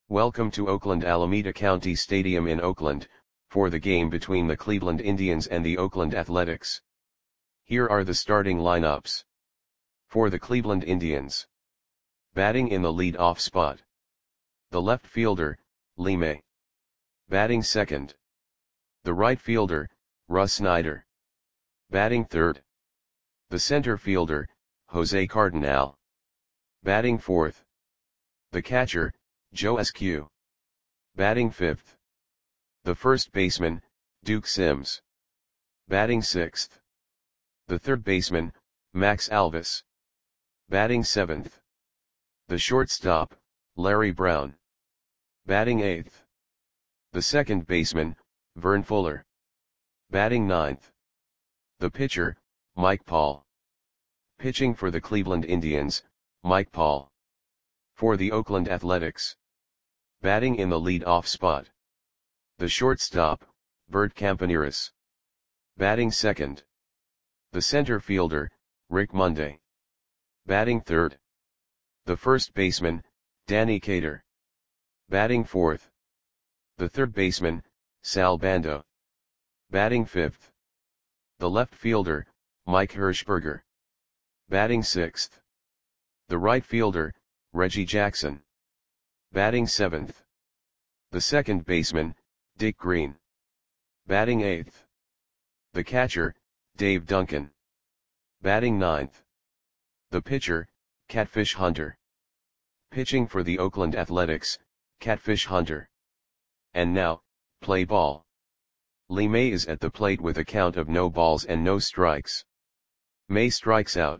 Welcome to Oakland Alameda County Stadium in Oakland, for the game between the Cleveland Indians and the Oakland Athletics. Here are the starting lineups. For the Cleveland Indians. Batting in the lead-off spot. The left fielder, Lee May. Batting second. The right fielder, Russ Snyder. Batting third. The center fielder, Jose Cardenal. Batting fourth. The catcher, Joe Eskew. Batting fifth. The first baseman, Duke Sims. Batting sixth. The third baseman, Max Alvis. Batting seventh. The shortstop, Larry Brown. Batting eighth. The second baseman, Vern Fuller. Batting ninth. The pitcher, Mike Paul. Pitching for the Cleveland Indians, Mike Paul. For the Oakland Athletics. Batting in the lead-off spot. The shortstop, Bert Campaneris. Batting second. The center fielder, Rick Monday. Batting third. The first baseman, Danny Cater. Batting fourth. The third baseman, Sal Bando. Batting fifth. The left fielder, Mike Hirschberger. Batting sixth. The right fielder, Reggie Jackson. Batting seventh. The second baseman, Dick Green. Batting eighth. The catcher, Dave Duncan. Batting ninth. The pitcher, Catfish Hunter. Pitching for the Oakland Athletics, Catfish Hunter. And now, play ball. Lee May is at the plate with a count of no balls and no strikes. May strikes out.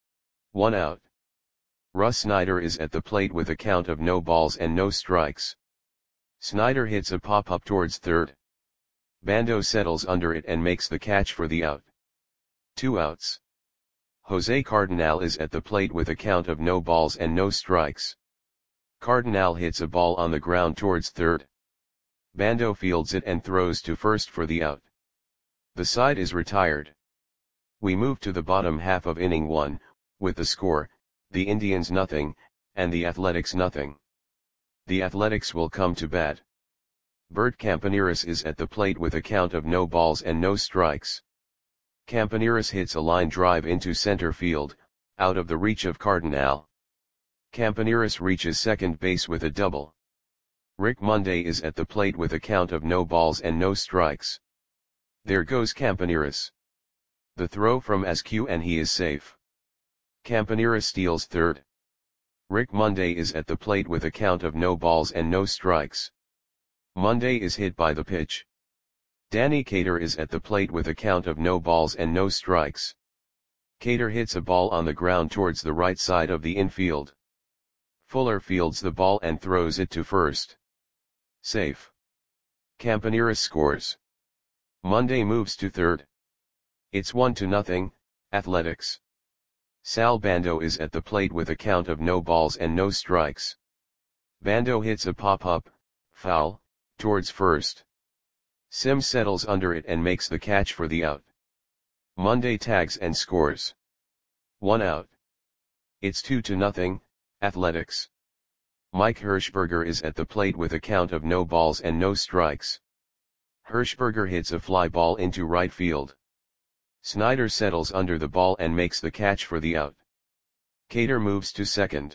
1 out. Russ Snyder is at the plate with a count of no balls and no strikes. Snyder hits a pop-up towards third. Bando settles under it and makes the catch for the out. 2 outs. Jose Cardenal is at the plate with a count of no balls and no strikes. Cardenal hits a ball on the ground towards third. Bando fields it and throws to first for the out. The side is retired. We move to the bottom half of inning 1, with the score, the Indians 0, and the Athletics 0. The Athletics will come to bat. Bert Campaneris is at the plate with a count of no balls and no strikes. Campaneris hits a line drive into center field, out of the reach of Cardenal. Campaneris reaches second base with a double. Rick Monday is at the plate with a count of no balls and no strikes. There goes Campaneris. The throw from Eskew and he is safe. Campaneris steals third. Rick Monday is at the plate with a count of no balls and no strikes. Monday is hit by the pitch. Danny Cater is at the plate with a count of no balls and no strikes. Cater hits a ball on the ground towards the right side of the infield. Fuller fields the ball and throws it to first. Safe. Campaneris scores. Monday moves to third. It's 1-0, Athletics. Sal Bando is at the plate with a count of no balls and no strikes. Bando hits a pop-up, foul, towards first. Sims settles under it and makes the catch for the out. Monday tags and scores. 1 out. It's 2-0, Athletics. Mike Hirschberger is at the plate with a count of no balls and no strikes. Hirschberger hits a fly ball into right field. Snyder settles under the ball and makes the catch for the out. Cater moves to second.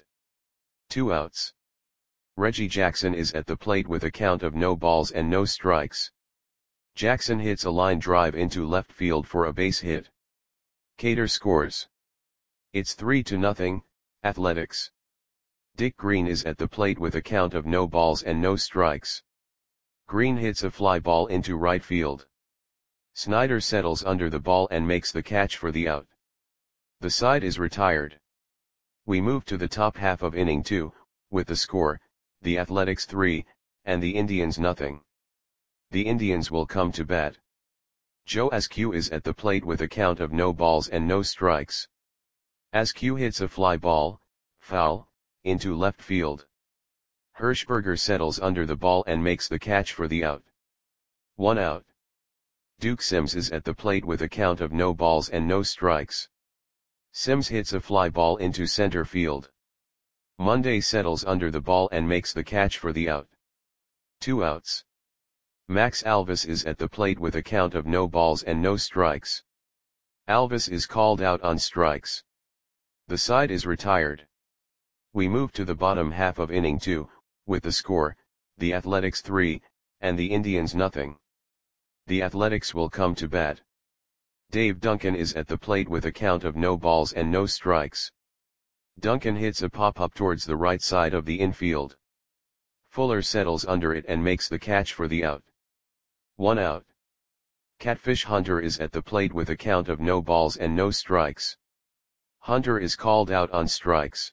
2 outs. Reggie Jackson is at the plate with a count of no balls and no strikes. Jackson hits a line drive into left field for a base hit. Cater scores. It's 3-0, Athletics. Dick Green is at the plate with a count of no balls and no strikes. Green hits a fly ball into right field. Snyder settles under the ball and makes the catch for the out. The side is retired. We move to the top half of inning 2, with the score, the Athletics 3, and the Indians 0. The Indians will come to bat. Joe Eskew is at the plate with a count of no balls and no strikes. Eskew hits a fly ball, foul, into left field. Hirschberger settles under the ball and makes the catch for the out. 1 out. Duke Sims is at the plate with a count of no balls and no strikes. Sims hits a fly ball into center field. Monday settles under the ball and makes the catch for the out. 2 outs. Max Alvis is at the plate with a count of no balls and no strikes. Alvis is called out on strikes. The side is retired. We move to the bottom half of inning 2, with the score, the Athletics 3, and the Indians nothing. The Athletics will come to bat. Dave Duncan is at the plate with a count of no balls and no strikes. Duncan hits a pop-up towards the right side of the infield. Fuller settles under it and makes the catch for the out. 1 out. Catfish Hunter is at the plate with a count of no balls and no strikes. Hunter is called out on strikes.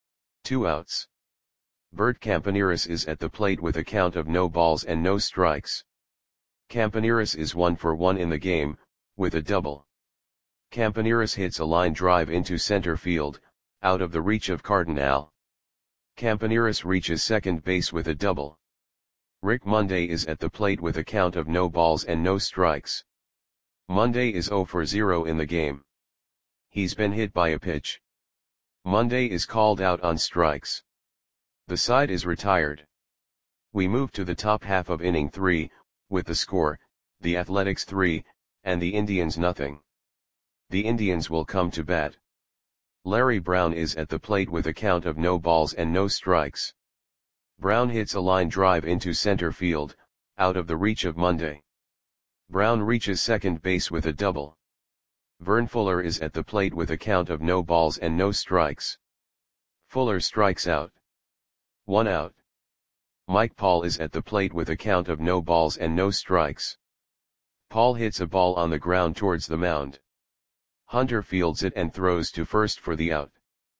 2 outs. Bert Campaneris is at the plate with a count of no balls and no strikes. Campaneris is 1 for 1 in the game, with a double. Campaneris hits a line drive into center field, out of the reach of Cardinal. Campaneris reaches second base with a double. Rick Monday is at the plate with a count of no balls and no strikes. Monday is 0 for 0 in the game. He's been hit by a pitch. Monday is called out on strikes. The side is retired. We move to the top half of inning 3, with the score, the Athletics 3, and the Indians nothing. The Indians will come to bat. Larry Brown is at the plate with a count of no balls and no strikes. Brown hits a line drive into center field, out of the reach of Monday. Brown reaches second base with a double. Vern Fuller is at the plate with a count of no balls and no strikes. Fuller strikes out. 1 out. Mike Paul is at the plate with a count of no balls and no strikes. Paul hits a ball on the ground towards the mound. Hunter fields it and throws to first for the out.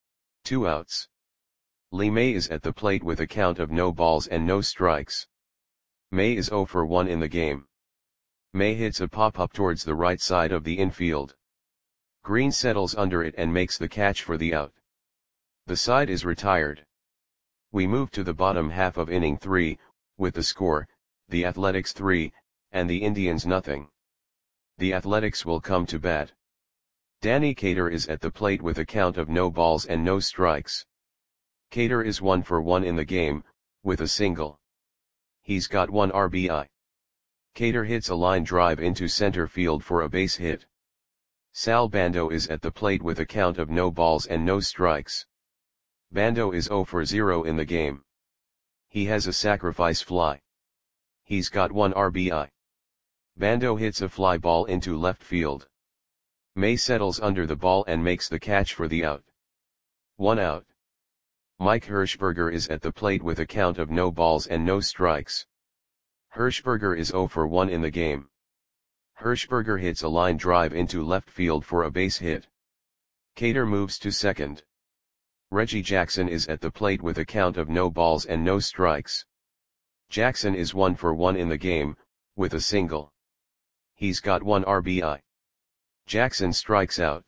2 outs. Lee May is at the plate with a count of no balls and no strikes. May is 0 for 1 in the game. May hits a pop-up towards the right side of the infield. Green settles under it and makes the catch for the out. The side is retired. We move to the bottom half of inning 3, with the score, the Athletics 3, and the Indians nothing. The Athletics will come to bat. Danny Cater is at the plate with a count of no balls and no strikes. Cater is 1 for 1 in the game, with a single. He's got 1 RBI. Cater hits a line drive into center field for a base hit. Sal Bando is at the plate with a count of no balls and no strikes. Bando is 0 for 0 in the game. He has a sacrifice fly. He's got 1 RBI. Bando hits a fly ball into left field. May settles under the ball and makes the catch for the out. 1 out. Mike Hirschberger is at the plate with a count of no balls and no strikes. Hirschberger is 0 for 1 in the game. Hirschberger hits a line drive into left field for a base hit. Cater moves to second. Reggie Jackson is at the plate with a count of no balls and no strikes. Jackson is 1 for 1 in the game, with a single. He's got 1 RBI. Jackson strikes out.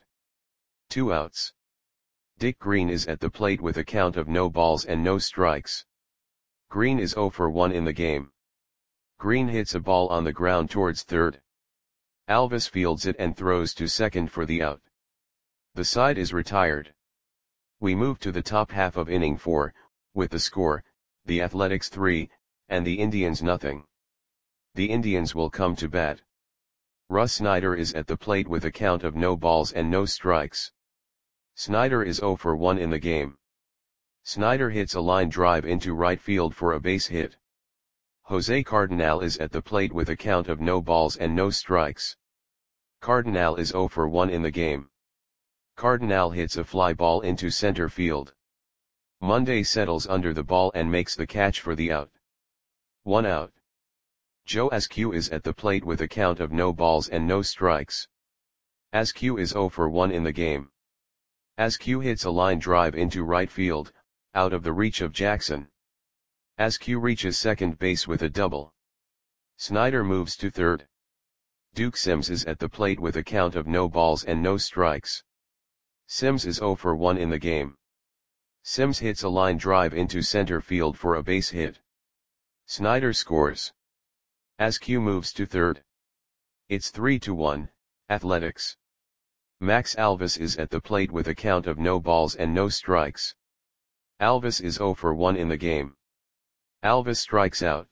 2 outs. Dick Green is at the plate with a count of no balls and no strikes. Green is 0 for 1 in the game. Green hits a ball on the ground towards third. Alvis fields it and throws to second for the out. The side is retired. We move to the top half of inning 4, with the score, the Athletics 3, and the Indians nothing. The Indians will come to bat. Russ Snyder is at the plate with a count of no balls and no strikes. Snyder is 0 for 1 in the game. Snyder hits a line drive into right field for a base hit. Jose Cardinal is at the plate with a count of no balls and no strikes. Cardinal is 0 for 1 in the game. Cardinal hits a fly ball into center field. Monday settles under the ball and makes the catch for the out. 1 out. Joe Askew is at the plate with a count of no balls and no strikes. Askew is 0 for 1 in the game. Askew hits a line drive into right field, out of the reach of Jackson. Askew reaches second base with a double. Snyder moves to third. Duke Sims is at the plate with a count of no balls and no strikes. Sims is 0 for 1 in the game. Sims hits a line drive into center field for a base hit. Snyder scores. Askew moves to third. It's 3-1, Athletics. Max Alvis is at the plate with a count of no balls and no strikes. Alvis is 0 for 1 in the game. Alvis strikes out.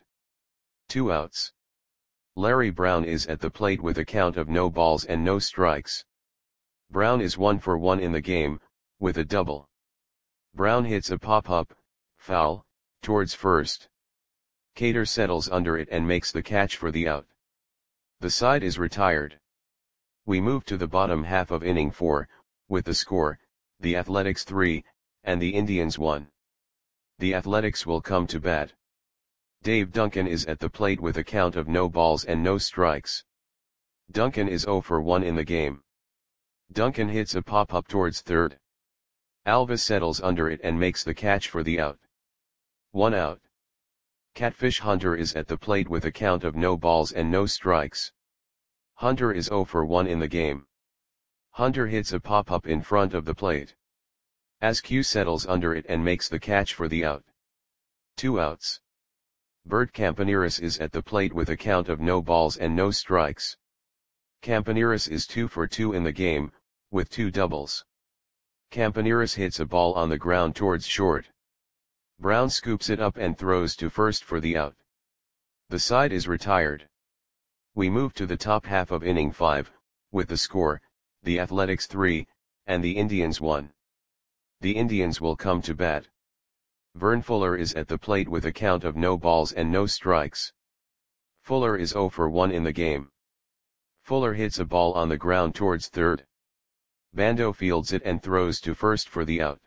2 outs. Larry Brown is at the plate with a count of no balls and no strikes. Brown is 1 for 1 in the game, with a double. Brown hits a pop-up, foul, towards first. Cater settles under it and makes the catch for the out. The side is retired. We move to the bottom half of inning 4, with the score, the Athletics 3, and the Indians 1. The Athletics will come to bat. Dave Duncan is at the plate with a count of no balls and no strikes. Duncan is 0 for 1 in the game. Duncan hits a pop-up towards third. Alvis settles under it and makes the catch for the out. 1 out. Catfish Hunter is at the plate with a count of no balls and no strikes. Hunter is 0 for 1 in the game. Hunter hits a pop-up in front of the plate. Askew settles under it and makes the catch for the out. 2 outs. Bert Campaneris is at the plate with a count of no balls and no strikes. Campaneris is 2 for 2 in the game, with 2 doubles. Campaneris hits a ball on the ground towards short. Brown scoops it up and throws to first for the out. The side is retired. We move to the top half of inning 5, with the score, the Athletics 3, and the Indians 1. The Indians will come to bat. Vern Fuller is at the plate with a count of no balls and no strikes. Fuller is 0 for 1 in the game. Fuller hits a ball on the ground towards third. Bando fields it and throws to first for the out.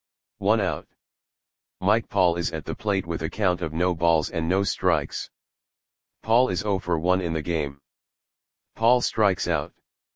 1 out. Mike Paul is at the plate with a count of no balls and no strikes. Paul is 0 for 1 in the game. Paul strikes out.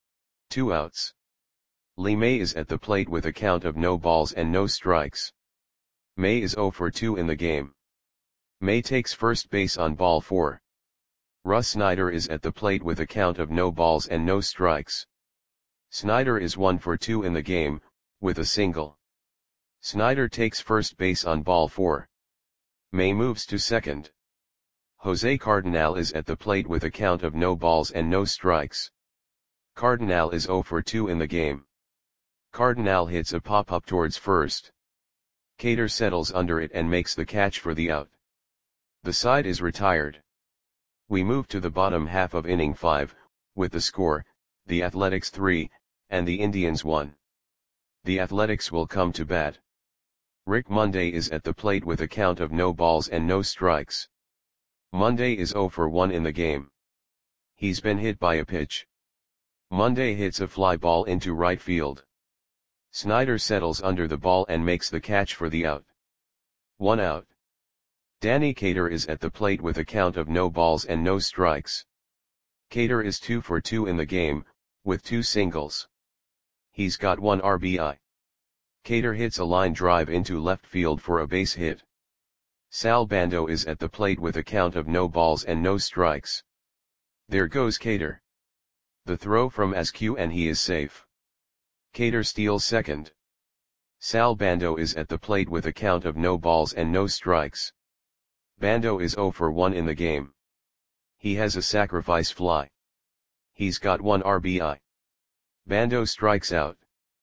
2 outs. Lee May is at the plate with a count of no balls and no strikes. May is 0 for 2 in the game. May takes first base on ball 4. Russ Snyder is at the plate with a count of no balls and no strikes. Snyder is 1 for 2 in the game, with a single. Snyder takes first base on ball 4. May moves to second. Jose Cardinal is at the plate with a count of no balls and no strikes. Cardinal is 0 for 2 in the game. Cardinal hits a pop-up towards first. Cater settles under it and makes the catch for the out. The side is retired. We move to the bottom half of inning 5, with the score, the Athletics 3, and the Indians 1. The Athletics will come to bat. Rick Monday is at the plate with a count of no balls and no strikes. Monday is 0 for 1 in the game. He's been hit by a pitch. Monday hits a fly ball into right field. Snyder settles under the ball and makes the catch for the out. 1 out. Danny Cater is at the plate with a count of no balls and no strikes. Cater is 2 for 2 in the game, with 2 singles. He's got 1 RBI. Cater hits a line drive into left field for a base hit. Sal Bando is at the plate with a count of no balls and no strikes. There goes Cater. The throw from Askew and he is safe. Cater steals second. Sal Bando is at the plate with a count of no balls and no strikes. Bando is 0 for 1 in the game. He has a sacrifice fly. He's got 1 RBI. Bando strikes out.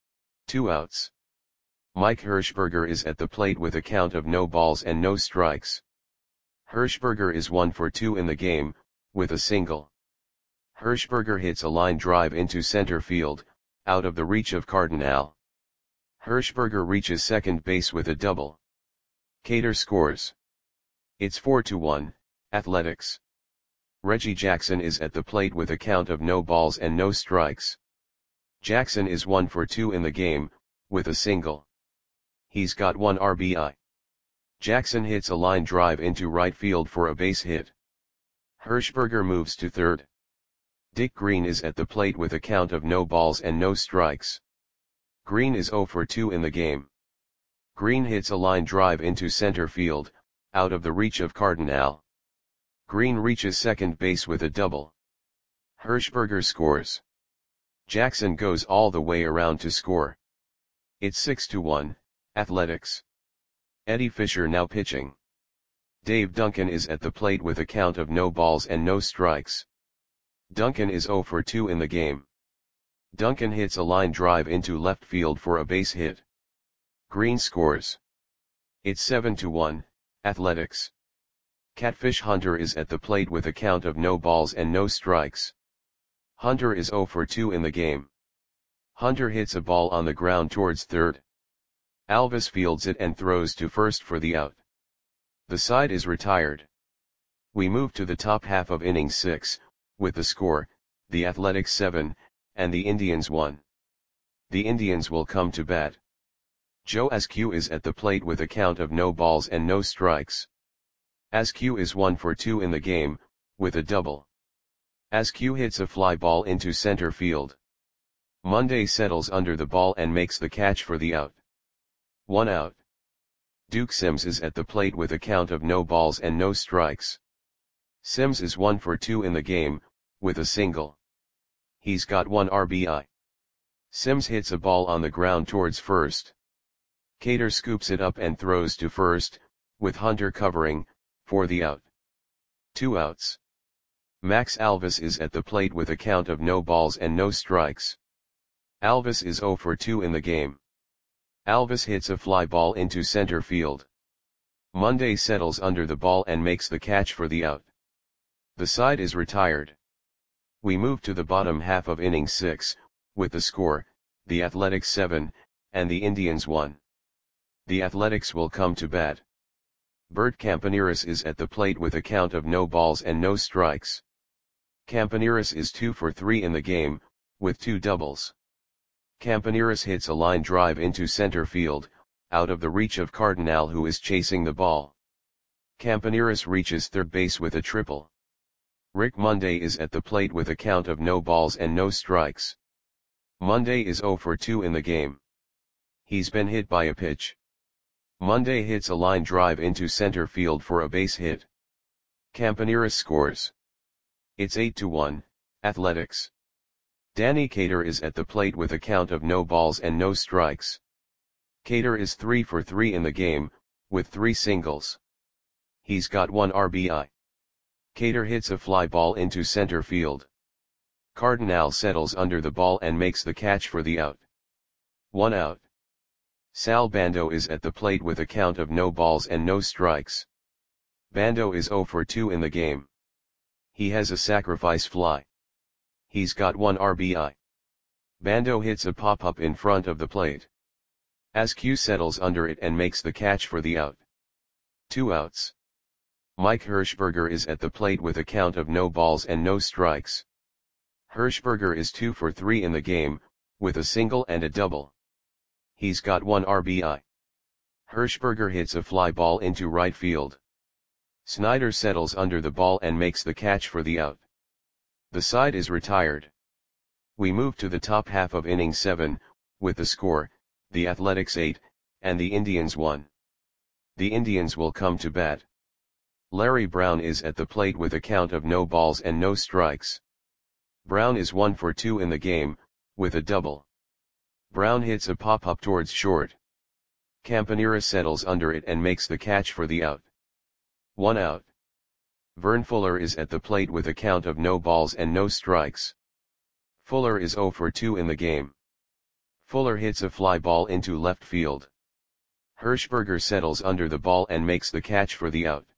2 outs. Mike Hirschberger is at the plate with a count of no balls and no strikes. Hirschberger is 1 for 2 in the game, with a single. Hirschberger hits a line drive into center field, out of the reach of Cardinal. Hirschberger reaches second base with a double. Cater scores. It's 4-1, Athletics. Reggie Jackson is at the plate with a count of no balls and no strikes. Jackson is 1 for 2 in the game, with a single. He's got 1 RBI. Jackson hits a line drive into right field for a base hit. Hirschberger moves to third. Dick Green is at the plate with a count of no balls and no strikes. Green is 0 for 2 in the game. Green hits a line drive into center field, out of the reach of Cardinal. Green reaches second base with a double. Hirschberger scores. Jackson goes all the way around to score. It's 6-1, Athletics. Eddie Fisher now pitching. Dave Duncan is at the plate with a count of no balls and no strikes. Duncan is 0 for 2 in the game. Duncan hits a line drive into left field for a base hit. Green scores. It's 7-1, Athletics. Catfish Hunter is at the plate with a count of no balls and no strikes. Hunter is 0 for 2 in the game. Hunter hits a ball on the ground towards third. Alvis fields it and throws to first for the out. The side is retired. We move to the top half of inning 6, with the score, the Athletics 7, and the Indians 1. The Indians will come to bat. Joe Askew is at the plate with a count of no balls and no strikes. Askew is 1 for 2 in the game, with a double. Askew hits a fly ball into center field. Monday settles under the ball and makes the catch for the out. 1 out. Duke Sims is at the plate with a count of no balls and no strikes. Sims is 1 for 2 in the game, with a single. He's got 1 RBI. Sims hits a ball on the ground towards first. Cater scoops it up and throws to first, with Hunter covering, for the out. 2 outs. Max Alvis is at the plate with a count of no balls and no strikes. Alvis is 0 for 2 in the game. Alvis hits a fly ball into center field. Monday settles under the ball and makes the catch for the out. The side is retired. We move to the bottom half of inning 6, with the score, the Athletics 7, and the Indians 1. The Athletics will come to bat. Bert Campaneris is at the plate with a count of no balls and no strikes. Campaneris is 2 for 3 in the game, with 2 doubles. Campaneris hits a line drive into center field, out of the reach of Cardinal, who is chasing the ball. Campaneris reaches third base with a triple. Rick Monday is at the plate with a count of no balls and no strikes. Monday is 0 for 2 in the game. He's been hit by a pitch. Monday hits a line drive into center field for a base hit. Campaneris scores. It's 8-1, Athletics. Danny Cater is at the plate with a count of no balls and no strikes. Cater is 3 for 3 in the game, with 3 singles. He's got 1 RBI. Cater hits a fly ball into center field. Cardinal settles under the ball and makes the catch for the out. 1 out. Sal Bando is at the plate with a count of no balls and no strikes. Bando is 0 for 2 in the game. He has a sacrifice fly. He's got 1 RBI. Bando hits a pop-up in front of the plate. Askew settles under it and makes the catch for the out. 2 outs. Mike Hirschberger is at the plate with a count of no balls and no strikes. Hirschberger is 2 for 3 in the game, with a single and a double. He's got 1 RBI. Hirschberger hits a fly ball into right field. Snyder settles under the ball and makes the catch for the out. The side is retired. We move to the top half of inning 7, with the score, the Athletics 8, and the Indians 1. The Indians will come to bat. Larry Brown is at the plate with a count of no balls and no strikes. Brown is 1 for 2 in the game, with a double. Brown hits a pop-up towards short. Campaneris settles under it and makes the catch for the out. 1 out. Vern Fuller is at the plate with a count of no balls and no strikes. Fuller is 0 for 2 in the game. Fuller hits a fly ball into left field. Hirschberger settles under the ball and makes the catch for the out.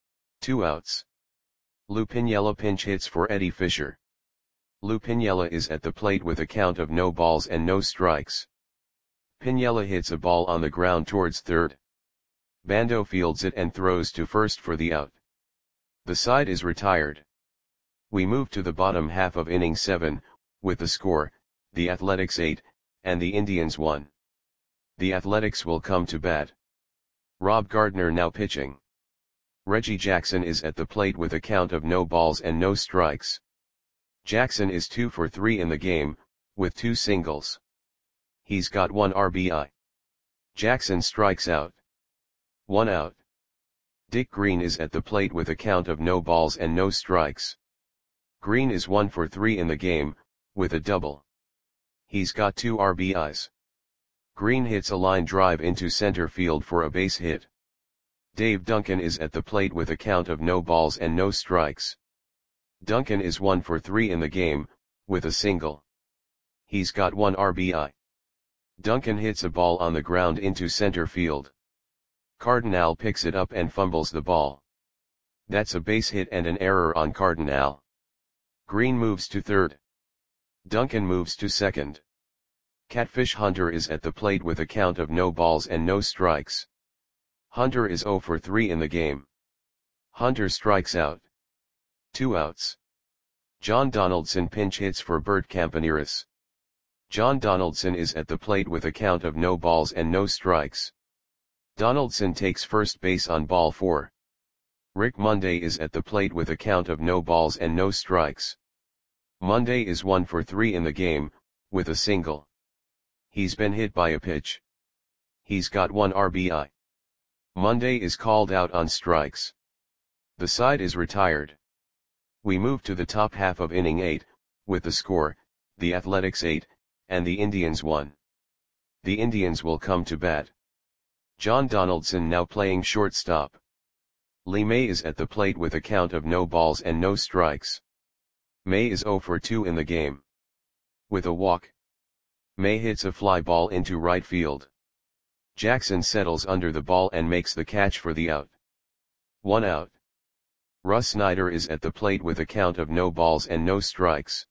2 outs. Lou Piniella pinch hits for Eddie Fisher. Lou Piniella is at the plate with a count of no balls and no strikes. Piniella hits a ball on the ground towards third. Bando fields it and throws to first for the out. The side is retired. We move to the bottom half of inning 7, with the score, the Athletics 8, and the Indians 1. The Athletics will come to bat. Rob Gardner now pitching. Reggie Jackson is at the plate with a count of no balls and no strikes. Jackson is 2 for 3 in the game, with 2 singles. He's got 1 RBI. Jackson strikes out. 1 out. Dick Green is at the plate with a count of no balls and no strikes. Green is 1 for 3 in the game, with a double. He's got 2 RBIs. Green hits a line drive into center field for a base hit. Dave Duncan is at the plate with a count of no balls and no strikes. Duncan is 1 for 3 in the game, with a single. He's got 1 RBI. Duncan hits a ball on the ground into center field. Cardinal picks it up and fumbles the ball. That's a base hit and an error on Cardinal. Green moves to third. Duncan moves to second. Catfish Hunter is at the plate with a count of no balls and no strikes. Hunter is 0 for 3 in the game. Hunter strikes out. 2 outs. John Donaldson pinch hits for Bert Campaneris. John Donaldson is at the plate with a count of no balls and no strikes. Donaldson takes first base on ball 4. Rick Monday is at the plate with a count of no balls and no strikes. Monday is 1 for 3 in the game, with a single. He's been hit by a pitch. He's got 1 RBI. Monday is called out on strikes. The side is retired. We move to the top half of inning 8, with the score, the Athletics 8, and the Indians 1. The Indians will come to bat. John Donaldson now playing shortstop. Lee May is at the plate with a count of no balls and no strikes. May is 0 for 2 in the game. With a walk, May hits a fly ball into right field. Jackson settles under the ball and makes the catch for the out. 1 out. Russ Snyder is at the plate with a count of no balls and no strikes.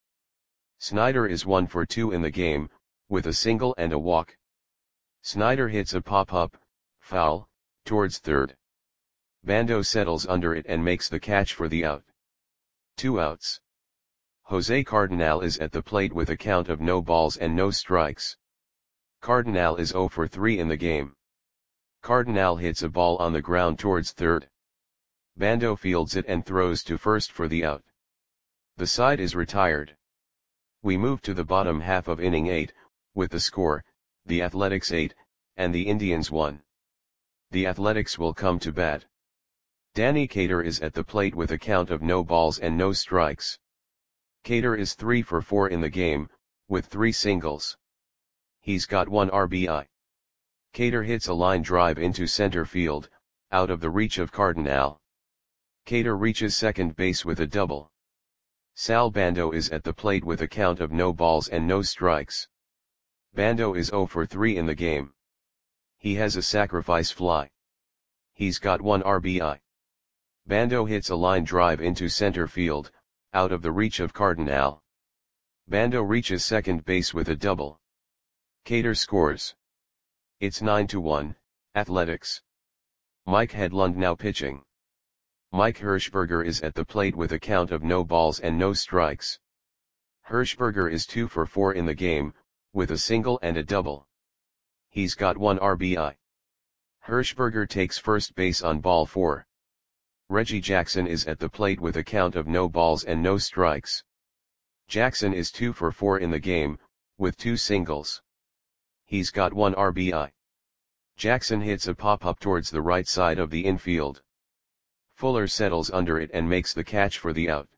Snyder is 1 for 2 in the game, with a single and a walk. Snyder hits a pop-up, foul, towards third. Bando settles under it and makes the catch for the out. 2 outs. Jose Cardinal is at the plate with a count of no balls and no strikes. Cardinal is 0 for 3 in the game. Cardinal hits a ball on the ground towards third. Bando fields it and throws to first for the out. The side is retired. We move to the bottom half of inning 8, with the score, the Athletics 8, and the Indians 1. The Athletics will come to bat. Danny Cater is at the plate with a count of no balls and no strikes. Cater is 3 for 4 in the game, with 3 singles. He's got 1 RBI. Cater hits a line drive into center field, out of the reach of Cardinal. Cater reaches second base with a double. Sal Bando is at the plate with a count of no balls and no strikes. Bando is 0 for 3 in the game. He has a sacrifice fly. He's got 1 RBI. Bando hits a line drive into center field, out of the reach of Cardinal. Bando reaches second base with a double. Cater scores. It's 9-1, Athletics. Mike Hedlund now pitching. Mike Hirschberger is at the plate with a count of no balls and no strikes. Hirschberger is 2 for 4 in the game, with a single and a double. He's got 1 RBI. Hirschberger takes first base on ball 4. Reggie Jackson is at the plate with a count of no balls and no strikes. Jackson is 2 for 4 in the game, with 2 singles. He's got 1 RBI. Jackson hits a pop-up towards the right side of the infield. Fuller settles under it and makes the catch for the out.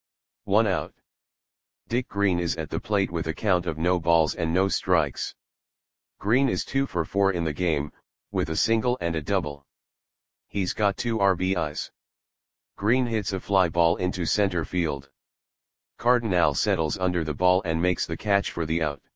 1 out. Dick Green is at the plate with a count of no balls and no strikes. Green is 2 for 4 in the game, with a single and a double. He's got 2 RBIs. Green hits a fly ball into center field. Cardinal settles under the ball and makes the catch for the out.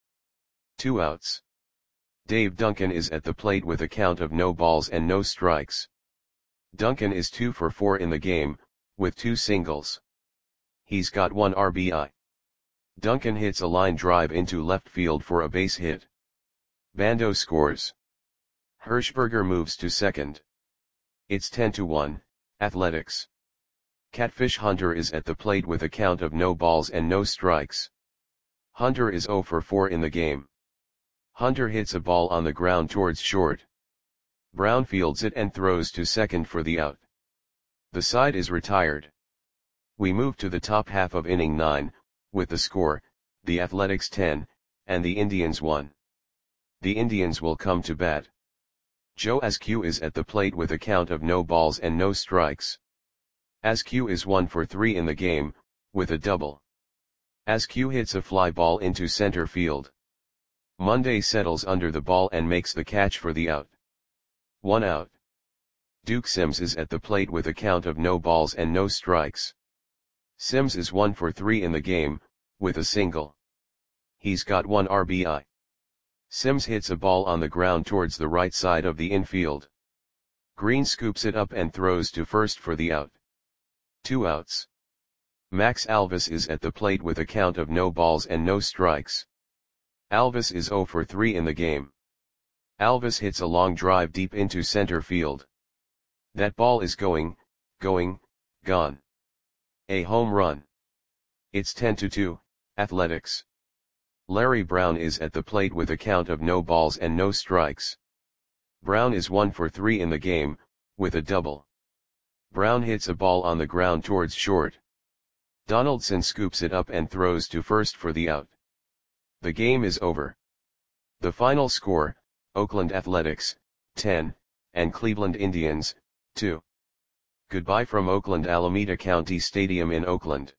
2 outs. Dave Duncan is at the plate with a count of no balls and no strikes. Duncan is 2 for 4 in the game, with 2 singles. He's got 1 RBI. Duncan hits a line drive into left field for a base hit. Bando scores. Hirschberger moves to second. It's 10-1, Athletics. Catfish Hunter is at the plate with a count of no balls and no strikes. Hunter is 0 for 4 in the game. Hunter hits a ball on the ground towards short. Brown fields it and throws to second for the out. The side is retired. We move to the top half of inning 9, with the score, the Athletics 10, and the Indians 1. The Indians will come to bat. Joe Askew is at the plate with a count of no balls and no strikes. Askew is 1 for 3 in the game, with a double. Askew hits a fly ball into center field. Monday settles under the ball and makes the catch for the out. 1 out. Duke Sims is at the plate with a count of no balls and no strikes. Sims is 1 for 3 in the game, with a single. He's got 1 RBI. Sims hits a ball on the ground towards the right side of the infield. Green scoops it up and throws to first for the out. 2 outs. Max Alvis is at the plate with a count of no balls and no strikes. Alvis is 0 for 3 in the game. Alvis hits a long drive deep into center field. That ball is going, gone. A home run. It's 10-2, Athletics. Larry Brown is at the plate with a count of no balls and no strikes. Brown is 1 for 3 in the game, with a double. Brown hits a ball on the ground towards short. Donaldson scoops it up and throws to first for the out. The game is over. The final score, Oakland Athletics, 10, and Cleveland Indians, 2. Goodbye from Oakland Alameda County Stadium in Oakland.